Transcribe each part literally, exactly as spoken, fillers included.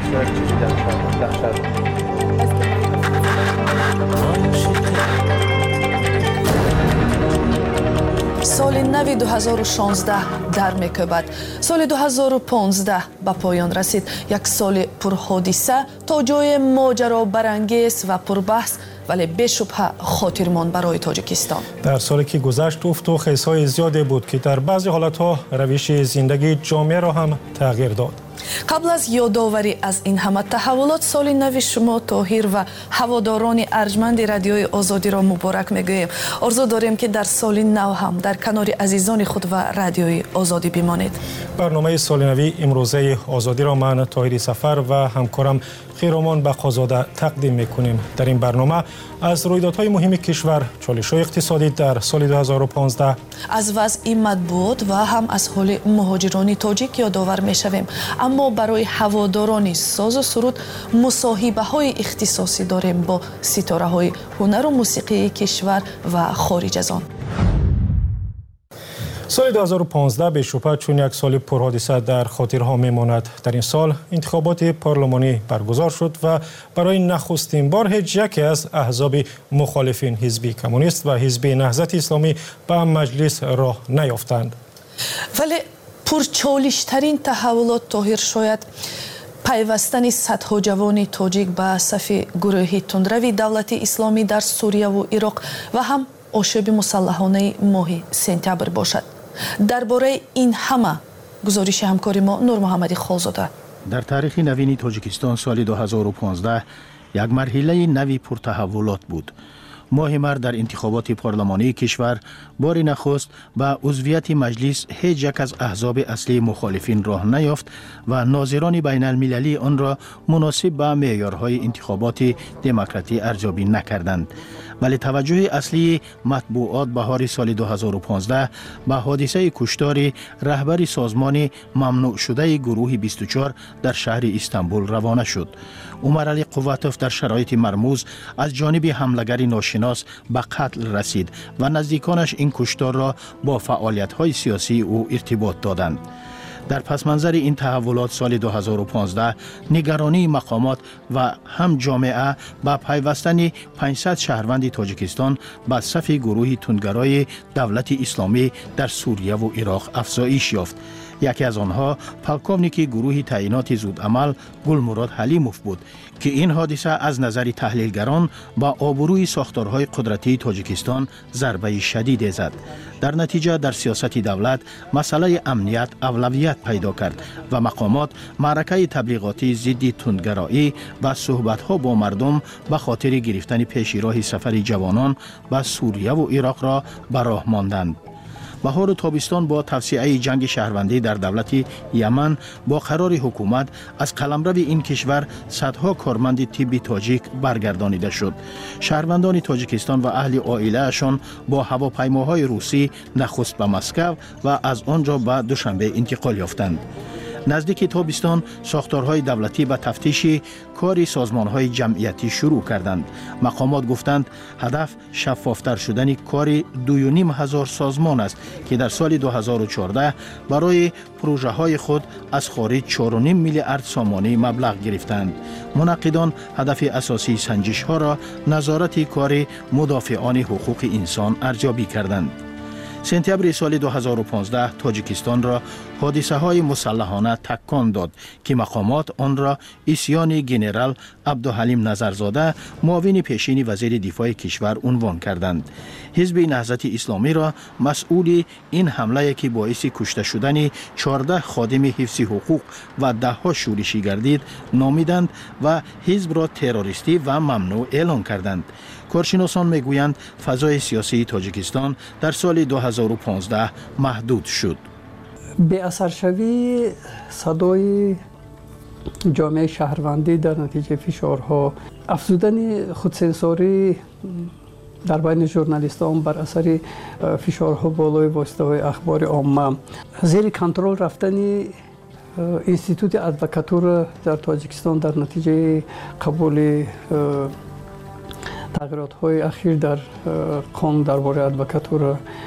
شاید چیزی در شهر سال نو دو هزار و شانزده در میکوبد. سال دو هزار و پانزده به پایان رسید. یک سال پرحادثه تا جای ماجرا برانگیز و پربحث ولی بشبه خاطرمان برای تاجیکستان. در سالی که گذشت افت و خیزهای زیادی بود که در بعضی حالتها روش زندگی جامعه را هم تغییر داد. قبل از یادآوری از این همه تحولات، سال نو شما طاهر و هواداران ارجمند رادیوی آزادی را مبارک میگوییم. آرزو داریم که در سال نو هم در کنار عزیزان خود و رادیوی آزادی بمانید. برنامه سال نو امروزه آزادی را من طاهر سفر و همکارم خیرامان بقازاده تقدیم میکنیم. در این برنامه از رویدادهای مهم کشور، چالش‌های اقتصادی در سال دو هزار و پانزده، از وضع مطبوعات و هم از حال مهاجران تاجیک یادآور میشویم. اما برای هواداران ساز و سرود مصاحبه های اختصاصی داریم با ستاره های هنر و موسیقی کشور و خارج از آن. سال دو هزار و پانزده به شبهه چون یک سال پرحادثه در خاطرها میماند. در این سال انتخابات پارلمانی برگزار شد و برای نخستین بار هیچ یکی از احزاب مخالفین، حزب کمونیست و حزب نهضت اسلامی، به مجلس راه نیافتند. ولی پرچالش‌ترین تحولات طاهر شاید پیوستن صدها جوان تاجیک به صف گروه تندروی دولت اسلامی در سوریه و عراق و هم آشوب مسلحانه ماه سپتامبر باشد. درباره این همه گزارش همکار ما نور محمدی خالزاده. در تاریخ نوین تاجیکستان سال دو هزار و پانزده یک مرحله نوی پرتحولات بود. ماه مارس در انتخابات پارلمانی کشور بار نخست به عضویت مجلس هیچ یک از احزاب اصلی مخالفین راه نیافت و ناظران بین المللی آن را مناسب به معیارهای انتخابات دموکراتی ارزیابی نکردند. ولی توجه اصلی مطبوعات بهار سال دو هزار و پانزده به حادثه کشتار رهبر سازمان ممنوع شده گروه بیست و چهار در شهر استانبول روانه شد. عمر علی قواتوف در شرایط مرموز از جانب حمله‌گر ناشناس به قتل رسید و نزدیکانش این کشتار را با فعالیت‌های سیاسی او ارتباط دادند. در پس منظر این تحولات سال دو هزار و پانزده نگرانی مقامات و هم جامعه با پیوستن پانصد شهروند تاجیکستان به صف گروه تندگرای دولت اسلامی در سوریه و عراق افزایش یافت. یکی از آنها پلکوونیک گروه تعیینات زودعمل گلمراد حلیموف بود که این حادثه از نظر تحلیلگران با آبروی ساختارهای قدرتی تاجیکستان ضربه شدید زد. در نتیجه در سیاست دولت مسئله امنیت اولویت پیدا کرد و مقامات معرکه تبلیغاتی ضد تندگرایی و صحبت‌ها با مردم به خاطر گرفتن پیشراه سفر جوانان به سوریه و عراق را به راه ماندند. بهار و تابستان با توسعه جنگ شهروندی در دولت یمن با قرار حکومت از قلمرو این کشور صدها کارمند طبی تاجیک برگردانیده شد. شهروندان تاجیکستان و اهل عائله‌شان با هواپیماهای روسی نخست به مسکو و از آنجا به دوشنبه انتقال یافتند. نزدیک تابستان ساختارهای دولتی به تفتیش کار سازمانهای جمعیتی شروع کردند. مقامات گفتند هدف شفافتر شدن کار دو و نیم هزار سازمان است که در سال دو هزار و چهارده برای پروژه های خود از خارج چهار و نیم میلیارد سامانه مبلغ گرفتند. منعقدان هدف اساسی سنجش ها را نظارت کار مدافعان حقوق انسان ارزیابی کردند. سپتامبر سال دو هزار و پانزده تاجیکستان را حادثه های مسلحانه تکان داد که مقامات آن را عصیان ژنرال عبدالحلیم نظرزاده معاون پیشین وزیر دفاع کشور عنوان کردند. حزب نهضت اسلامی را مسئول این حمله که باعث کشته شدن چهارده خادم حفظ حقوق و ده ها شورشی گردید نامیدند و حزب را تروریستی و ممنوع اعلام کردند. کارشناسان میگویند فضای سیاسی تاجیکستان در سال دو هزار و پانزده محدود شد. به اثر شوی صدای جامعه شهروندی در نتیجه فشارها، افزودن خودسانسوری در بین ژورنالیستان بر اثر فشارها بالای واسطه‌های اخبار عامه، زیر کنترل رفتن انستیتوت ادوکاتور در تاجیکستان در نتیجه قبول تغییرات های اخیر در قانون درباره ادوکاتور،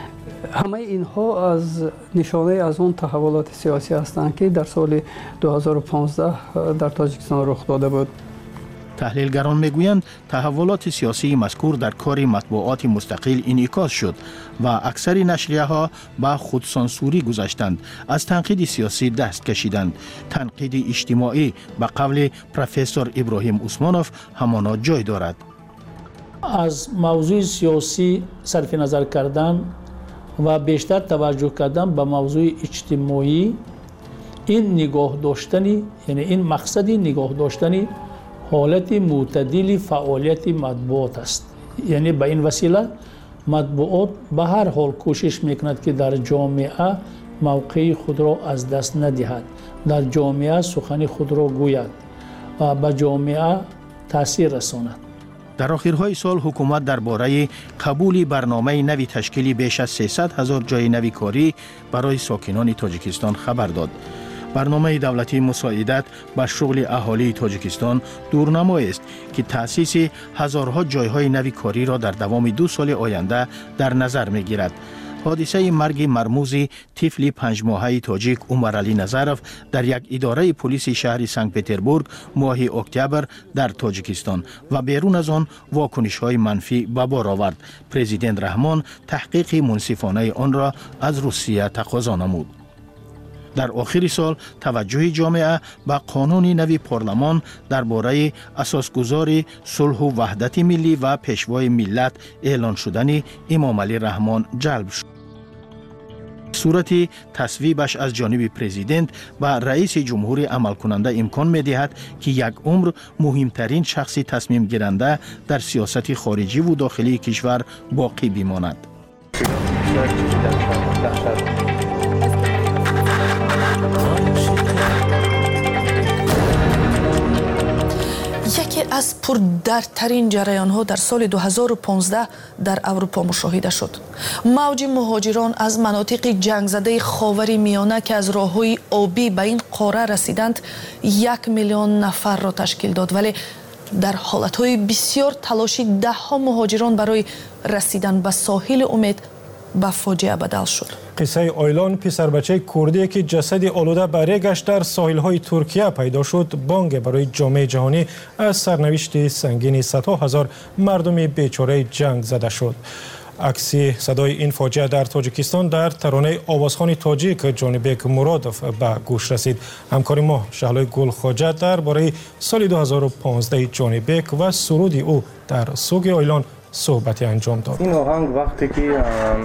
همه اینها از نشانه از اون تحولات سیاسی هستند که در سال دو هزار و پانزده در تاجیکستان رخ داده بود. تحلیلگران میگویند تحولات سیاسی مذکور در کار مطبوعات مستقل انعکاس شد و اکثر نشریه ها به خودسانسوری گذاشتند، از تنقید سیاسی دست کشیدند. تنقید اجتماعی به قول پروفسور ابراهیم عثمانوف همانا جای دارد. از موضوع سیاسی صرف نظر کردن و بیشتر توجه کردن به موضوع اجتماعی، این نگاه داشتنی، یعنی این مقصدی نگاه داشتنی حالت معتدل فعالیت مطبوعات است. یعنی به این وسیله مطبوعات به هر حال کوشش میکند که در جامعه موقع خود را از دست ندهد، در جامعه سخن خود را گوید و به جامعه تاثیر رساند. در آخرهای سال حکومت درباره قبول برنامه نوی تشکیل بیش از سیصد هزار جای نوی کاری برای ساکنان تاجیکستان خبر داد. برنامه دولتی مساعدت به شغل اهالی تاجیکستان دورنمایی است که تأسیس هزارها جایهای نوی کاری را در دوام دو سال آینده در نظر می‌گیرد. حادثه مرگ مرموز طفل پنج ماهه تاجیک عمرعلی نظرف در یک اداره پلیس شهر سنت پتربورگ ماه اکتبر در تاجیکستان و بیرون از آن واکنش‌های منفی به بار آورد. پرزیدنت رحمان تحقیق منصفانه آن را از روسیه تقاضا نمود. در آخر سال توجه جامعه به قانون نوی پارلمان درباره اساسگذار صلح و وحدت ملی و پیشوای ملت اعلان شدن امام علی رحمان جلب شد. صورت تصویبش از جانب پرزیدنت و رئیس جمهور عمل کننده امکان می دهد که یک عمر مهمترین شخصی تصمیم گیرنده در سیاست خارجی و داخلی کشور باقی بماند. یکی از پردردترین جریان ها در سال دو هزار و پانزده در اروپا مشاهده شد. موج مهاجران از مناطق جنگ زده خاور میانه که از راههای آبی به این قاره رسیدند یک میلیون نفر را تشکیل داد، ولی در حالتهای بسیار تلاشی ده ها مهاجران برای رسیدن به ساحل امید به فاجعه بدل شد. قصه آیلان، پسر بچه کردی که جسد آلوده بره گشت در ساحل‌های ترکیه پیدا شد، بانگ برای جامعه جهانی از سرنوشت سنگین صدها هزار مردم بیچاره جنگ زده شد. عکس صدای این فاجعه در تاجیکستان در ترانه آوازخوان تاجیک جانبک مرادوف به گوش رسید. همکار ما شهلای گل خواجه درباره سال دو هزار و پانزده جانبک و سرود او در سوگ آیلان صحبتی انجام داد. این آهنگ وقتی که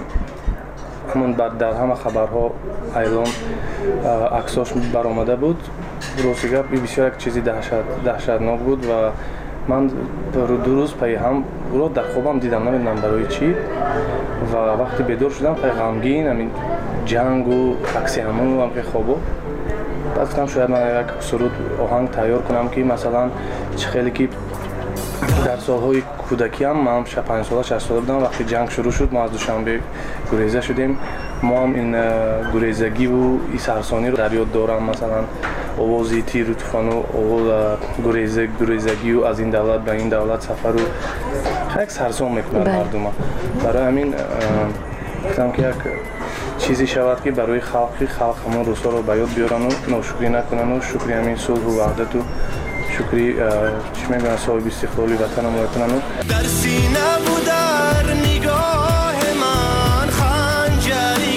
همون بعد در همه خبرها ایلان عکساش برآمده بود، روزگار بسیار یک چیزی دهشتناک بود و من دو روز پی هم او در خوابم دیدم، نمیدونم برای چی، و وقتی بیدار شدم پی غمگین همین جنگ و عکس همون هم که خوابو بعد گفتم شاید من یک سرود آهنگ تیار کنم که مثلا چه خیلی که در سالهای کودکی هم من پنج ساله شش ساله بودم، وقتی جنگ شروع شد ما از دوشنبه گریزه شدیم، ما هم این گریزگی و این سرسانی رو در یاد دارم، مثلا آوازی تیر و طوفان و آواز گریزگ گریزگی و از این دولت به این دولت سفر رو خیلی سرسان میکنن مردم. برای همین گفتم که یک چیزی شود که برای خلقی خلق همون روزها رو به یاد بیارن و ناشکری نکنن و شکری همین صلح و وحدت و شکری چی میگن صاحب استقلالی وطن و وطنمون. در سینه و در نگاه من خنجری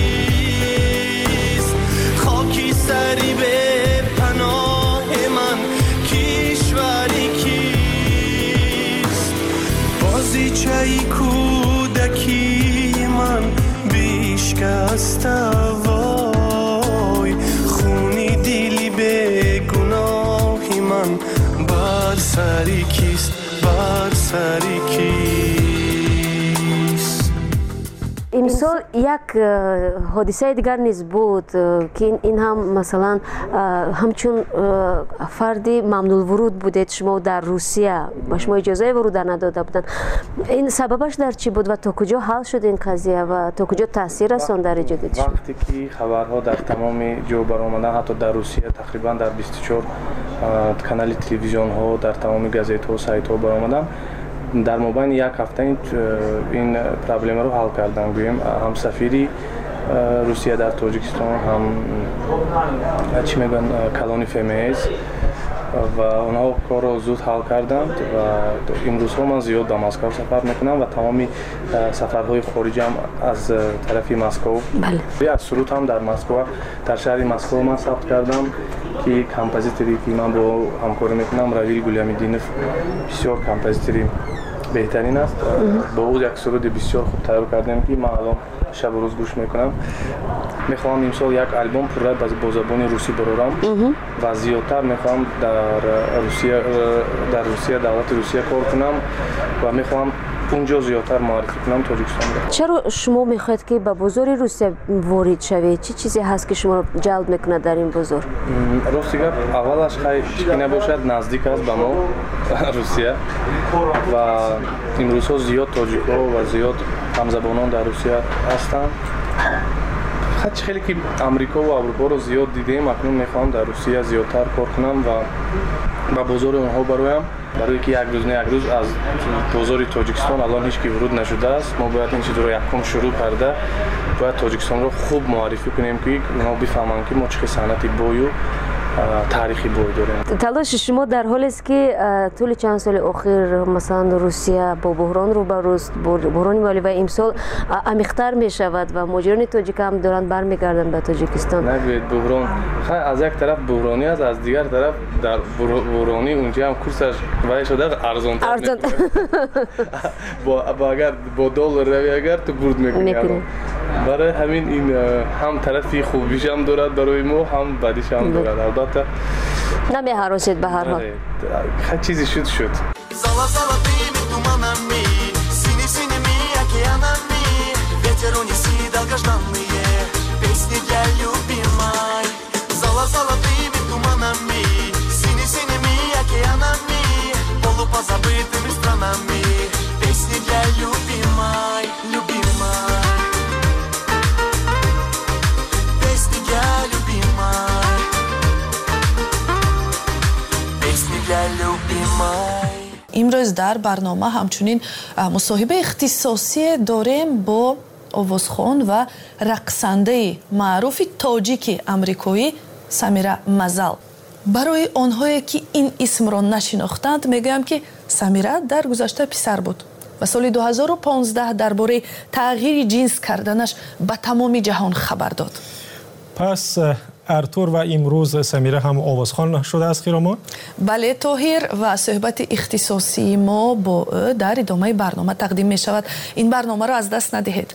کیست، خاکی سری به پناه من کشوری کیست، بازیچه کودکی من بیشکسته وای، خونی دیلی به گناه من بر سری کیست، بر سری کیست. امسال یک حادثه دیگر نیز بود که این هم مثلا همچون فردی ممنوع ورود بودید شما در روسیه، با شما اجازه ورود نداده بودن. این سببش در چی بود و تا کجا حل شد این قضیه و تا کجا تاثیر رساند در ایجاد شما؟ وقتی که خبرها در تمام جو برآمدن، حتی در روسیه تقریبا در بیست و چهار کانال تلویزیون ها، در تمام گازیت ها و سایت ها برآمدن، дар мобайни як ҳафта ин проблемаро ҳал кардам. гӯем ҳамсафири русия дар тоҷикистон ҳам чӣ мегӯян калони фемез ва онҳо корро зуд ҳал карданд ва имрӯзҳо ман зиёд ба Москав сафар мекунам ва тамоми сафарҳои хориҷам аз тарафи Москав. Аз суруд ҳам дар Москва дар шаҳри Москва ман сабт кардам ки композитори ки ман бо ҳамкорӣ мекунам Равил Гулямиддинов бисёр композитори беҳтарин аст. бо ӯ як суруди бисёр хуб тайёр кардем ки ман алон шабу рӯз гӯш мекунам. мехоҳам имсол як альбом пурра бо забони русӣ барорам ва зиёдтар мехоҳам дар Русия дар Русия давлати Русия кор кунам ва мехоҳам اونجا زیادتر معرفی کنم تاجیکستان رو. چرا شما میخواید که به بازار روسیه وارد شوید؟ چه چیزی هست که شما رو جلب میکنه در این بازار؟ راستی گپ اولش خیلی نباشد نزدیک است به ما روسیه و امروزها زیاد تاجیک‌ها و زیاد همزبانان در روسیه هستند. خیلی خیلی که امریکا و اروپا رو زیاد دیدیم، اکنون میخوام در روسیه زیادتر کار کنم و به بازار اونها برایم. برای که یک روز نه یک روز از بازار تاجیکستان الان هیچ کی ورود نشده است. ما باید این چیز رو یکم شروع کرده باید تاجیکستان رو خوب معرفی کنیم که اونا بفهمن که ما چه صنعتی بوی و تاریخی بوی داریم. تلاش شما در حالی است که طول چند سال اخیر مثلا روسیه با بحران روبروست، بحران مالی و امسال عمیق‌تر می شود و مهاجران تاجیک هم دارن برمیگردن به تاجیکستان. نگوید بحران خیلی از یک طرف بحرانی است، از دیگر طرف در بحرانی اونجا هم کورسش وای شده ارزان تر با اگر با دلار روی اگر تو برد میکنی. برای همین این هم طرفی خوبیش هم دارد برای ما هم بدیش هم دارد. البته نمی هراسید به هر حال. خیلی چیزی شد شد. امروز در برنامه همچنین مصاحبه اختصاصی داریم با آوازخوان و رقصنده معروف تاجیک آمریکایی سمیرا مزل. برای آنهایی که این اسم را نشناختند میگویم که سمیرا در گذشته پسر بود و سال دو هزار و پانزده درباره تغییر جنس کردنش به تمام جهان خبر داد. پس ارتور و امروز سمیرا هم آوازخوان شده است خیرامان؟ بله طاهر و صحبت اختصاصی ما با او در ادامه برنامه تقدیم می شود. این برنامه را از دست ندهید.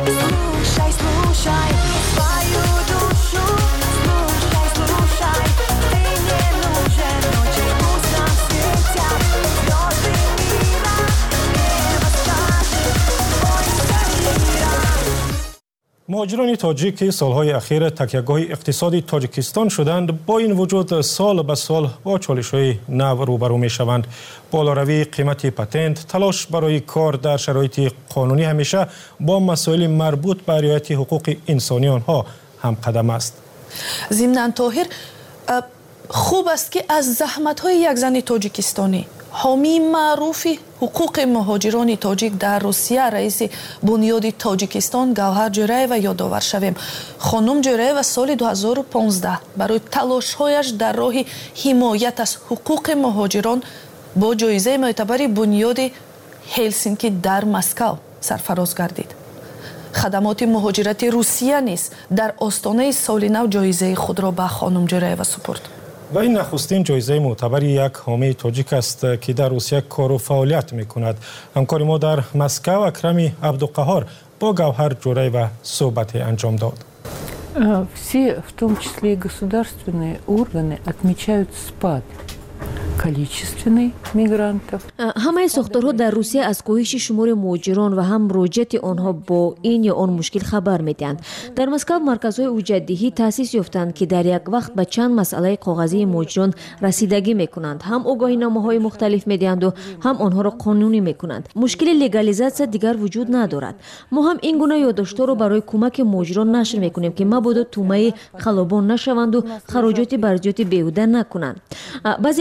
مهاجران تاجیک سالهای اخیر تکیهگاه اقتصادی تاجیکستان شدند. با این وجود سال به سال با چالش‌های نو روبرو می‌شوند. بالاروی قیمت پتنت، تلاش برای کار در شرایط قانونی همیشه با مسائل مربوط به رعایت حقوق انسانی آنها هم قدم است. ضمناً طاهر خوب است که از زحمت‌های یک زن تاجیکستانی حامی معروف حقوق مهاجران تاجیک در روسیه رئیس بنیاد تاجیکستان گوهر جوریeva یادآور شویم. خانم جوریeva سال دو هزار و پانزده برای تلاش‌هایش در راه حمایت از حقوق مهاجران با جایزه معتبر بنیاد هلسینکی در مسکو سرفراز گردید. خدمات مهاجرت روسیه نیز در آستانه سال نو جایزه خود را به خانم جوریeva سپرد. و این نخستین جایزه معتبر یک حامی تاجیک است که در روسیه کار و فعالیت می کند. همکار ما در مسکو اکرم عبدالقهار با گوهر جوریeva صحبت انجام داد. Все, в том числе и государственные органы, отмечают спад количественный мигрантов. همه ساختارها در روسیه از کاهش شمار مهاجران و هم مراجعت آنها با این یا آن مشکل خبر میدهند. در مسکو مرکزهای اوجدهی تأسیس یافتند که در یک وقت به چند مسئله کاغذی مهاجران رسیدگی میکنند. هم آگاهینامه‌های مختلف میدهند و هم آنها را قانونی میکنند. مشکل لگالیزاسیون دیگر وجود ندارد. ما هم این گونه یادداشت‌ها را برای کمک مهاجران نشر میکنیم که مبادا تومه خلبان نشوند و خراجات برجاتی بیهوده نکنند. بعضی مشکلات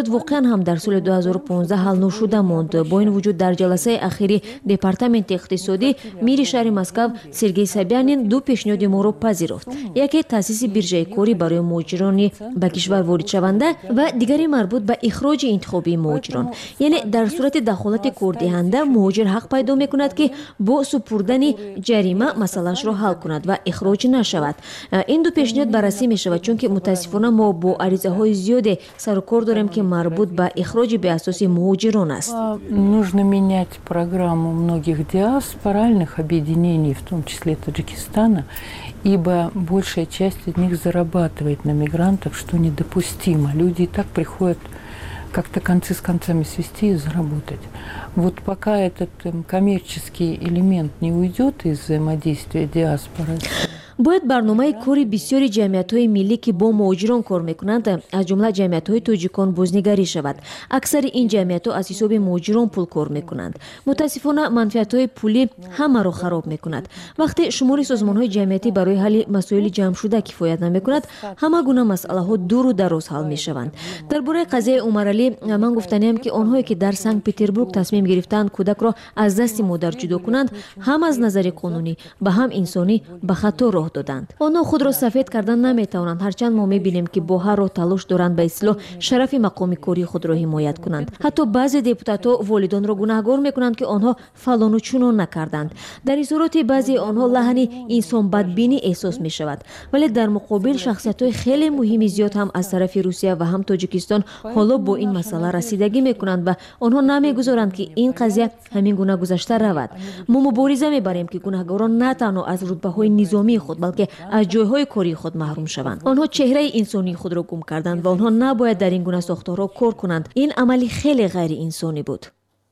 مورد واقعا هم در سال دو هزار و پانزده حل نشده ماند. با این وجود در جلسه اخیری دپارتمنت اقتصادی میری شهر مسکو سرگئی سابیانین دو پیشنهاد ما را پذیرفت. یکی تاسیس بیرژه کاری برای مهاجران به کشور وارد شونده و دیگری مربوط به اخراج انتخابی مهاجران. یعنی در صورت دخالت کاردهنده مهاجر حق پیدا میکند که با سپردن جریمه مسئلهش را حل کند و اخراج نشود. این دو پیشنهاد بررسی می شود چون که متاسفانه ما با عریضه های زیاد سر و کار داریم که مربوط به اخراج به اساس مهاجران است. Нужно менять программу многих диаспоральных объединений, в том числе Таджикистана, ибо большая часть из них зарабатывает на мигрантах, что недопустимо. Люди и так приходят как-то концы с концами свести и заработать. Вот пока этот коммерческий элемент не уйдет из взаимодействия диаспоры, باید برنامه کاری بسیاری جمعیت‌های ملی که با مهاجران کار می‌کنند از جمله جمعیت‌های تاجیکان بازنگری شود. اکثر این جمعیت‌ها از حساب مهاجران پول کار می‌کنند. متأسفانه منفعت‌های پولی همه را خراب می‌کند. وقتی شمار سازمان‌های جمعیتی برای حل مسائل جمع شده کفایت نمی‌کند، همه گونه مسئله‌ها دور و دراز حل می‌شوند. درباره قضیه عمرعلی من گفتنیم که آنهایی که در سنت پترزبورگ تصمیم گرفتند کودک را از دست مادر جدا کنند، هم از نظر قانونی و هم انسانی به خطا راه دادند. آنها خود را سفید کردن نمیتوانند، هرچند ما میبینیم که با هر راه تلاش دارند به اصلاح شرف مقام کاری خود را حمایت کنند. حتی بعضی دپوتات‌ها والدان را گناهکار میکنند که آنها فلان و چنان نکردند. در اظهارات بعضی آنها لحن انسان بدبینی احساس میشود، ولی در مقابل شخصیت‌های خیلی مهمی زیاد هم از طرف روسیه و هم تاجیکستان حالا با این مسئله رسیدگی میکنند و آنها نمیگذارند که این قضیه همین گونه گذشته رود. ما مبارزه میبریم که گناهکاران نه تنها از رتبه‌های نظامی خود بلکه از جایهای کاری خود محروم شوند. آنها چهره انسانی خود را گم کردند و آنها نباید در این گونه ساختارها کار کنند. این عملی خیلی غیر انسانی بود.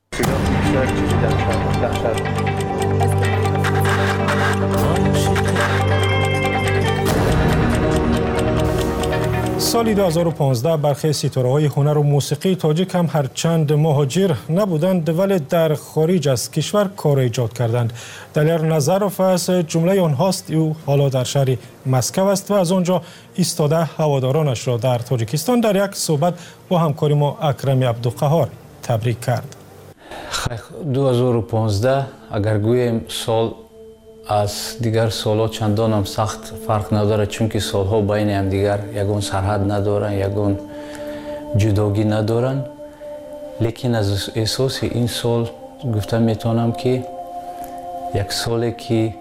سال دو هزار و پانزده برخی ستاره‌های هنر و موسیقی تاجیک هم هرچند مهاجر نبودند ولی در خارج از کشور کار ایجاد کردند. دلیر نظروف از جمله آنهاست. او حالا در شهر مسکو است و از آنجا ایستاده هوادارانش را در تاجیکستان در یک صحبت با همکار ما اکرم عبدالقهار تبریک کرد. دو هزار و پانزده اگر گوییم سال از دیگر سالها چندان هم سخت فرق نداره، چون که سالها بین هم دیگر یگون سرحد ندارن، یگون جداگی ندارن. لیکن از احساس این سال گفتم میتونم که یک سالی که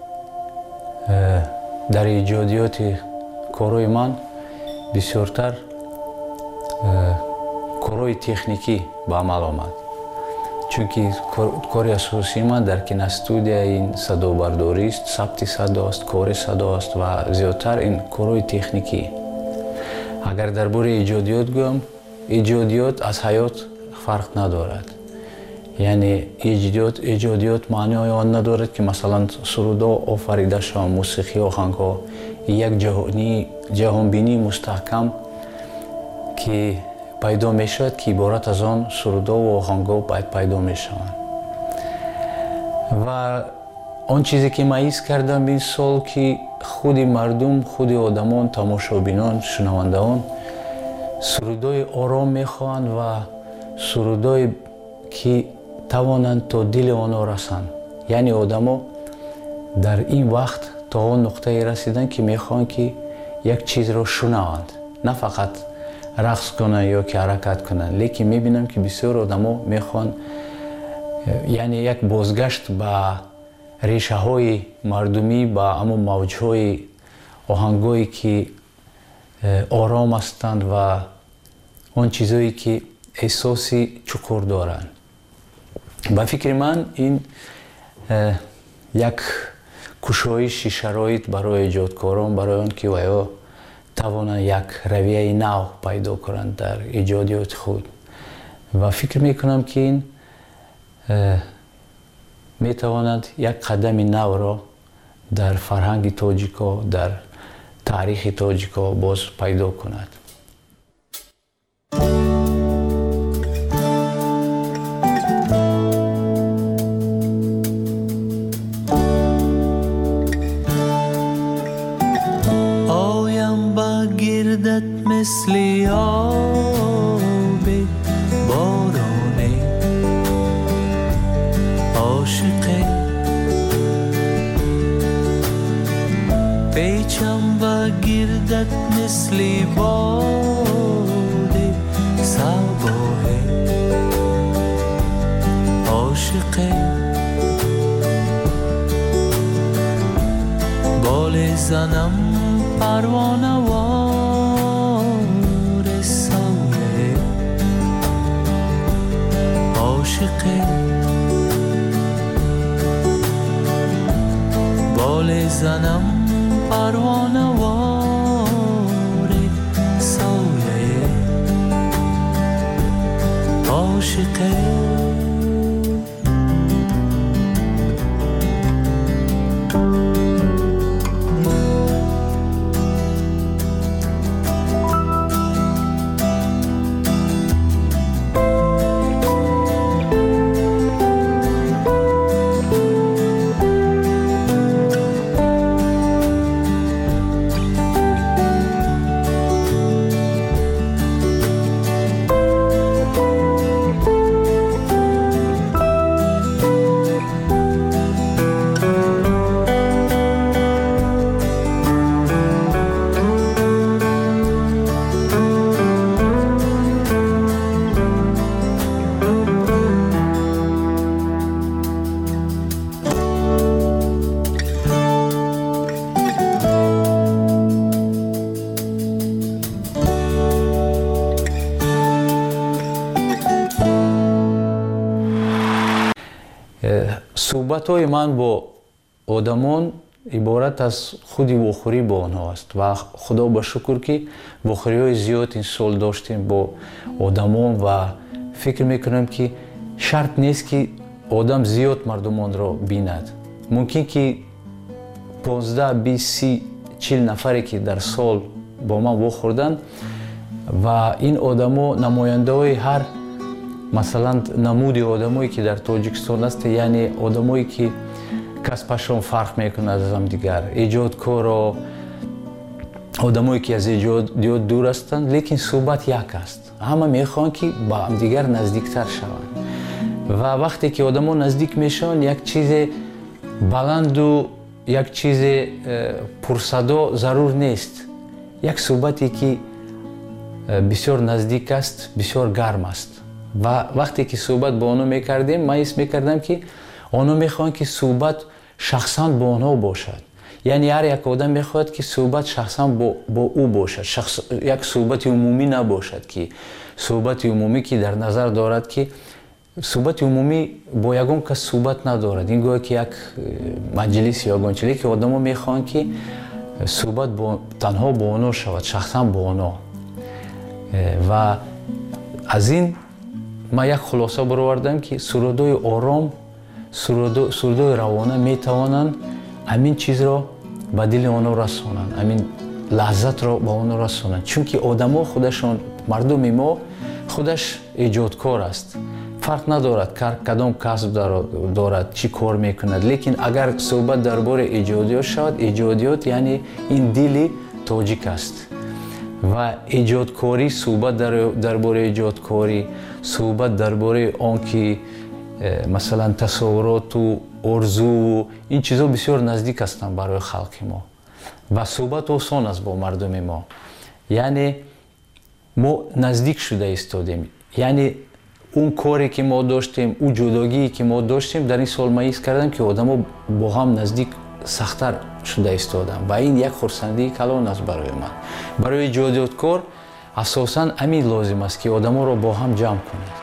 در ایجادیات کارهای من بسیارتر کارهای تکنیکی به عمل آمد، چون که کاری اساسی من در کینستودیا این صدابرداری است، ثبت صدا است، کار صدا است و زیادتر این کارهای تکنیکی. اگر درباره ایجادیات گویم، ایجادیات از حیات فرق ندارد. یعنی ایجادیات ایجادیات معنی آن ندارد که مثلا سرودا آفریده شوند، موسیقی آهنگ‌ها یک جهانی جهانبینی مستحکم که پیدا می شود که عبارت از آن سرودا و آهنگ‌ها باید پیدا می شوند. و آن چیزی که من حس کردم این سال که خود مردم، خود آدمان، تماشابینان، شنوندگان سرودای آرام می خواهند و سرودای که توانند تا دل آنها رسند. یعنی آدما در این وقت تا آن نقطه رسیدن که می خواهند که یک چیز را شنوند، نه فقط رقص کنن یا که حرکت کنن، لیکن میبینم که بسیار آدما میخوان یعنی یک بازگشت به ریشه های مردمی، به اما موج های آهنگایی که آرام هستند و آن چیزایی که احساسی چکور دارند. به فکر من این یک کشایش شرایط برای ایجادکاران، برای آن که ویا توانند یک رویه نو پیدا کنند در ایجادیات خود. و فکر میکنم که این میتواند یک قدم نو را در فرهنگ تاجیکا، در تاریخ تاجیکا باز پیدا کند. مثل آب مثل باد صباه عاشق بال زنم پروانه وار سایه عاشق بال زنم پروانه وار سایه عاشق صحبت‌های من با آدمان عبارت از خودی وخوری با آنها است و خدا با شکر که وخوری‌های زیاد این سال داشتیم با آدمان و فکر میکنم که شرط نیست که آدم زیاد مردمان را بیند. ممکن که پانزده، بیست، سی، چهل نفری که در سال با من وخوردن و این آدما نماینده‌های هر مثلا نمودی آدمایی که در تاجیکستان است، یعنی آدمایی که کسبشون فرق میکنه از هم دیگر، ایجادکارا، آدمایی که از ایجاد دور هستند، لیکن صحبت یک است. همه میخوان که با هم دیگر نزدیکتر شوند و وقتی که آدما نزدیک میشن یک چیز بلند و یک چیز پرصدا ضرور نیست. یک صحبتی که بسیار نزدیک است، بسیار گرم است و وقتی که صحبت با آنها میکردیم من حس میکردم که آنها میخوان که صحبت شخصا با آنها باشد. یعنی هر یک آدم میخواد که صحبت شخصا با, با او باشد، شخص، یک صحبت عمومی نباشد که صحبت عمومی که در نظر دارد که صحبت عمومی با یگان کس صحبت ندارد. این گویا که یک مجلس یا گنچلی که آدما میخوان که صحبت با تنها با آنها شود، شخصا با آنها. و از این من یک خلاصه برآوردم که سرودهای آرام، سرودهای روانه میتوانند همین چیز را به دل آنها رسانند، همین لحظت را به آنها رسانند. چون که آدما خودشان، مردم ما خودش ایجادکار است، فرق ندارد کدام کسب دارد، چی کار میکند. لیکن اگر صحبت درباره ایجادیات شود، ایجادیات یعنی این دل تاجیک است و ایجادکاری، صحبت درباره ایجادکاری، صحبت درباره آن که مثلا تصورات و آرزو و این چیزا بسیار نزدیک هستند برای خلق ما و صحبت آسان است با مردم ما. یعنی ما نزدیک شده ایستادیم، یعنی اون کاری که ما داشتیم، اون جداگی که ما داشتیم در این سال من حس کردم که آدما با هم نزدیک سخت‌تر شده ایستادن و این یک خرسندی کلان است برای من. برای ایجادکار اساساً همین لازم است که آدما را با هم جمع کنید.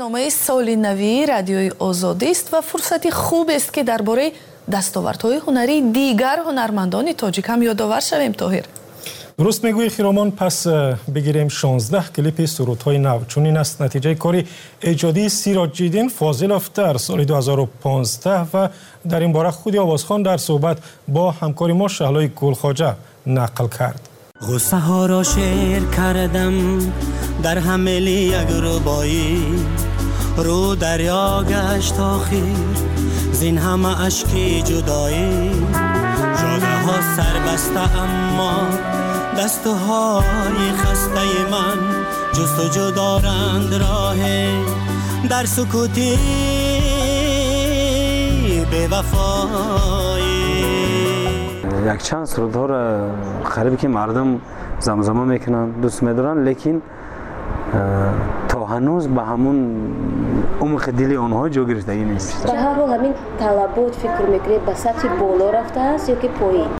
برنامه سال نوی رادیوی آزادی است و فرصتی خوب است که درباره دستاوردهای هنری دیگر هنرمندان تاجیک هم یادآور شویم. طاهر درست میگویی خیرامان. پس بگیریم شانزده کلیپ سرودهای نو. چون این است نتیجه کاری ایجادی سیراج‌الدین فاضلوف در سال دو هزار و پانزده و در این باره خود آوازخوان در صحبت با همکار ما شهلای گلخواجه نقل کرد. غصه ها را شعر کردم در حمل یک ربایی، رو دریا گشت آخر زین همه اشکی جدایی، جاده ها سر بسته اما دستهای خسته من جستجو دارند راه در سکوتی به وفایی. یک چند سرودها را خریبی که مردم زمزمه میکنن دوست میدارن، لیکن تا هنوز به همون عمق دل آنها جا گرفتگی نیست. به هر حال همین طلبات فکر میکنید به سطح بالا رفته است یا که پایین؟